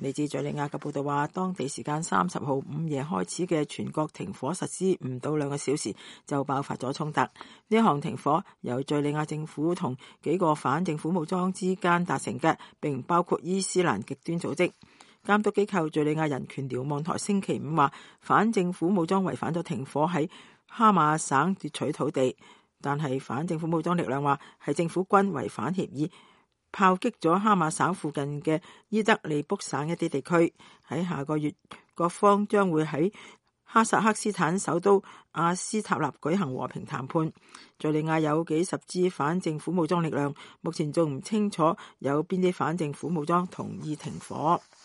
嚟自敘利亞嘅報道話，當地時間30號午夜開始嘅全國停火實施唔到2個小時就爆發咗衝突。呢項停火由敘利亞政府同幾個反政府武裝之間達成嘅，並唔包括伊斯蘭極端組織。監督機構敘利亞人權瞭望台星期五話，反政府武裝違反咗停火喺哈馬省奪取土地，但係反政府武裝力量話係政府軍違反協議，炮擊咗哈馬省附近嘅伊德利卜省一啲地區。喺下個月，各方將會喺哈薩克斯坦首都阿斯塔納舉行和平談判。敘利亞有幾十支反政府武裝力量，目前仲唔清楚有邊啲反政府武裝同意停火。